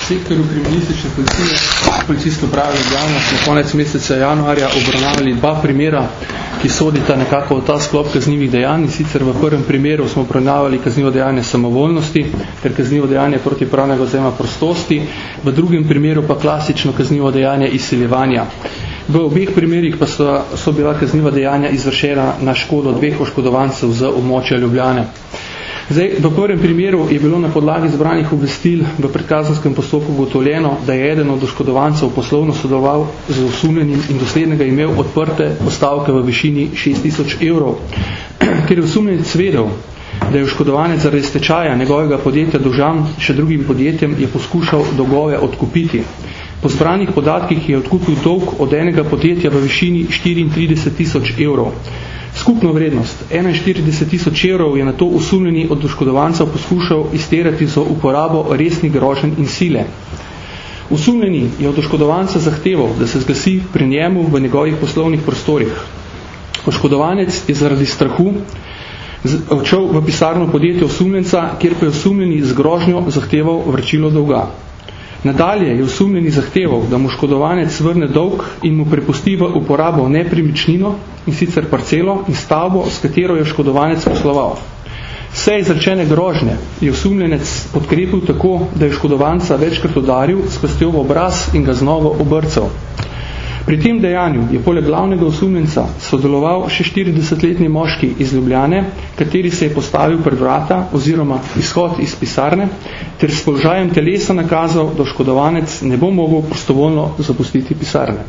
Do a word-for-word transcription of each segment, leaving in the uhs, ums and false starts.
sektorju kriminalistične policije, policijske uprave Ljubljana, smo konec meseca januarja obravnavali dva primera, ki sodita nekako v ta sklop kaznivih dejanj. Sicer v prvem primeru smo obravnavali kaznivo dejanje samovoljnosti ter kaznivo dejanje protipravnega odvzema prostosti, v drugem primeru pa klasično kaznivo dejanje izsiljevanja. V obeh primerih pa so, so bila kazniva dejanja izvršena na škodo dveh oškodovancev z območja Ljubljane. Zdaj, v prvem primeru je bilo na podlagi zbranih obvestil v predkazenskem postopku ugotovljeno, da je eden od oškodovancev poslovno sodeloval z osumljenim in doslednega imel odprte postavke v višini šest tisoč evrov. Ker je osumljenec vedel, da je oškodovanec zaradi stečaja njegovega podjetja dolžan še drugim podjetjem, je poskušal dolgove odkupiti. Po zbranih podatkih je odkupil dolg od enega podjetja v višini štiriintrideset tisoč evrov. Skupno vrednost enainštirideset tisoč evrov je na to osumljeni od oškodovancev poskušal izterjati za uporabo resnih groženj in sile. Osumljeni je od oškodovanca zahteval, da se zglasi pri njemu v njegovih poslovnih prostorih. Oškodovanec je zaradi strahu odšel v pisarno podjetja osumljenca, kjer pa je osumljeni z grožnjo zahteval vračilo dolga. Nadalje je osumljeni zahteval, da mu oškodovanec vrne dolg in mu prepusti v uporabo nepremičnino, in sicer parcelo in stavbo, s katero je oškodovanec posloval. Vse izrečene grožnje je osumljenec podkrepil tako, da je oškodovanca večkrat udaril s pestjo v obraz in ga znova obrcal. Pri tem dejanju je poleg glavnega osumljenca sodeloval še štiridesetletni moški iz Ljubljane, kateri se je postavil pred vrata oziroma izhod iz pisarne, ter s položajem telesa nakazal, da oškodovanec ne bo mogel prostovoljno zapustiti pisarne.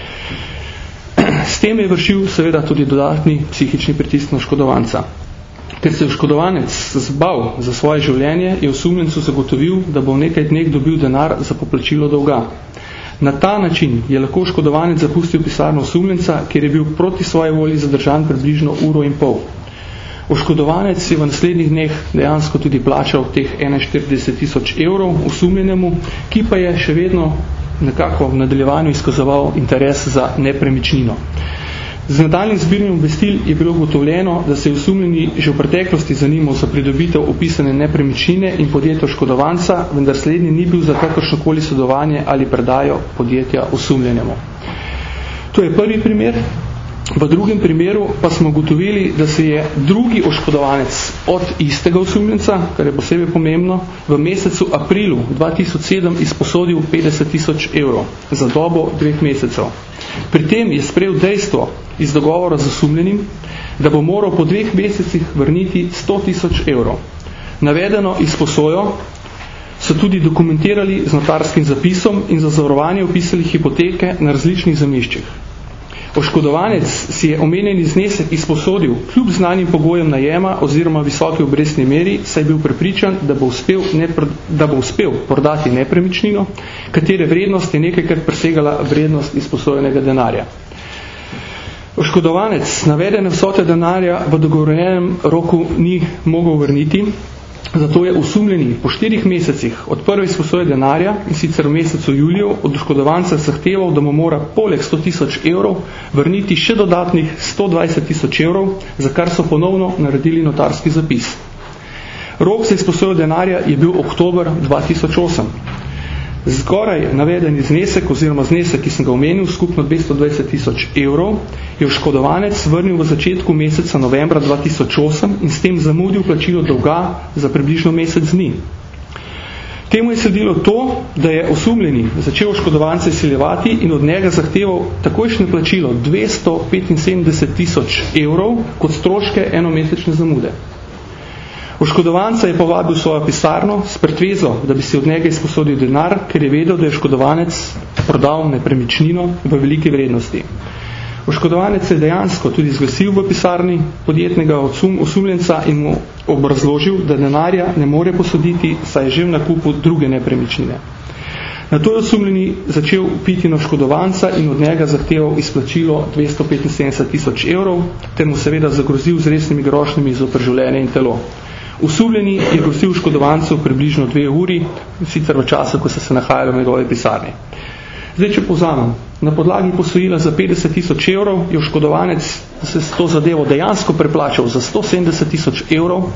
S tem je vršil seveda tudi dodatni psihični pritisk na oškodovanca. Ker se je oškodovanec zbal za svoje življenje, je osumljencu zagotovil, da bo v nekaj dneh dobil denar za poplačilo dolga. Na ta način je lahko oškodovanec zapustil pisarno osumljenca, kjer je bil proti svoji volji zadržan približno uro in pol. Oškodovanec je v naslednjih dneh dejansko tudi plačal teh enainštirideset tisoč evrov osumljenemu, ki pa je še vedno nekako v nadaljevanju izkazoval interes za nepremičnino. Z nadaljnjim zbiranjem obvestil je bilo ugotovljeno, da se je osumljeni že v preteklosti zanimal za pridobitev opisane nepremičnine in podjetja oškodovanca, vendar slednji ni bil za kakršnokoli sodelovanje ali predajo podjetja osumljenemu. To je prvi primer. V drugem primeru pa smo ugotovili, da se je drugi oškodovanec od istega osumljenca, kar je posebej pomembno, v mesecu aprilu dva tisoč sedem izposodil petdeset tisoč evrov za dobo dveh mesecev. Pri tem je sprejel dejstvo iz dogovora z osumljenim, da bo moral po dveh mesecih vrniti sto tisoč evrov. Navedeno izposojo so tudi dokumentirali z notarskim zapisom in za zavarovanje upisali hipoteke na različnih zemljiščih. Oškodovanec si je omenjeni znesek izposodil kljub znanim pogojem najema oziroma visoki obrestni meri, saj je bil prepričan, da bo uspel, ne, da bo uspel prodati nepremičnino, katere vrednost je nekajkrat presegala vrednost izposojenega denarja. Oškodovanec navedene vsote denarja v dogovorjenem roku ni mogel vrniti, zato je osumljeni po štirih mesecih od prve izposoje denarja, in sicer v mesecu juliju, od oškodovanca zahteval, da mu mora poleg sto tisoč evrov vrniti še dodatnih sto dvajset tisoč evrov, za kar so ponovno naredili notarski zapis. Rok za izposojo denarja je bil oktober dva tisoč osem. Zgoraj navedeni znesek oziroma znesek, ki sem ga omenil, skupno dvesto dvajset tisoč evrov, je oškodovanec vrnil v začetku meseca novembra dva tisoč osem in s tem zamudil plačilo dolga za približno mesec dni. Temu je sledilo to, da je osumljeni začel oškodovance izsiljevati in od njega zahteval takojšnje plačilo dvesto petinsedemdeset tisoč evrov kot stroške enomesečne zamude. Oškodovanca je povabil svojo pisarno s pretvezo, da bi si od njega izposodil denar, ker je vedel, da je oškodovanec prodal nepremičnino v veliki vrednosti. Oškodovanec je dejansko tudi zglasil v pisarni podjetnega osum, osumljenca in mu obrazložil, da denarja ne more posoditi, saj je že v nakupu druge nepremičnine. Nato je osumljeni začel piti na oškodovanca in od njega zahteval izplačilo dvesto petinsedemdeset tisoč evrov, ter mu seveda zagrozil z resnimi grošnjami zoper življenje in telo. Osumljeni je grozil oškodovancu približno dve uri, sicer v času, ko so se nahajali v njegovi pisarni. Zdaj, če povzamem, na podlagi posojila za petdeset tisoč evrov je oškodovanec se s to zadevo dejansko preplačal za sto sedemdeset tisoč evrov,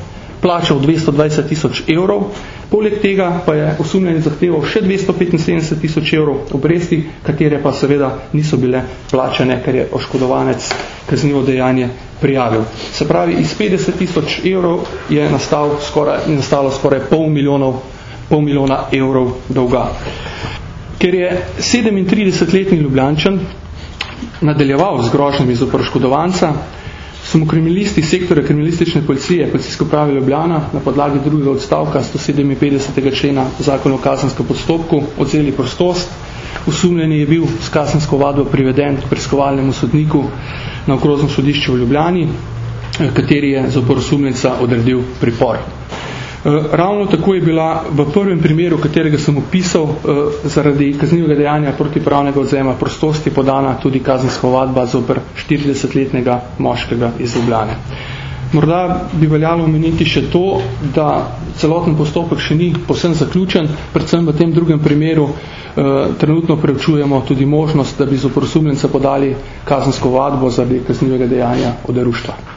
plačal dvesto dvajset tisoč evrov, poleg tega pa je osumljeni zahteval še dvesto petinsedemdeset tisoč evrov obresti, katere pa seveda niso bile plačane, ker je oškodovanec kaznivo dejanje prijavil. Se pravi, iz petdeset tisoč evrov je nastal skoraj, nastalo skoraj pol milijonov, pol milijona evrov dolga. Ker je sedemintridesetletni Ljubljančan nadaljeval z grožnjami zoper oškodovanca, so mu kriminalisti sektorja kriminalistične policije, policijske uprave Ljubljana, na podlagi drugega odstavka sto sedeminpetdesetega člena Zakona o kazenskem postopku odzeli prostost. Osumljeni je bil s kazensko ovadbo priveden k preiskovalnemu sodniku na okrožnem sodišču v Ljubljani, kateri je zoper osumljenca odredil pripor. Ravno tako je bila v prvem primeru, katerega sem opisal, zaradi kaznivega dejanja protipravnega odvzema prostosti podana tudi kazenska ovadba zoper štiridesetletnega moškega iz Ljubljane. Morda bi veljalo omeniti še to, da celoten postopek še ni povsem zaključen, predvsem v tem drugem primeru trenutno preučujemo tudi možnost, da bi zoper osumljenca podali kazensko ovadbo zaradi kaznivega dejanja oderuštva.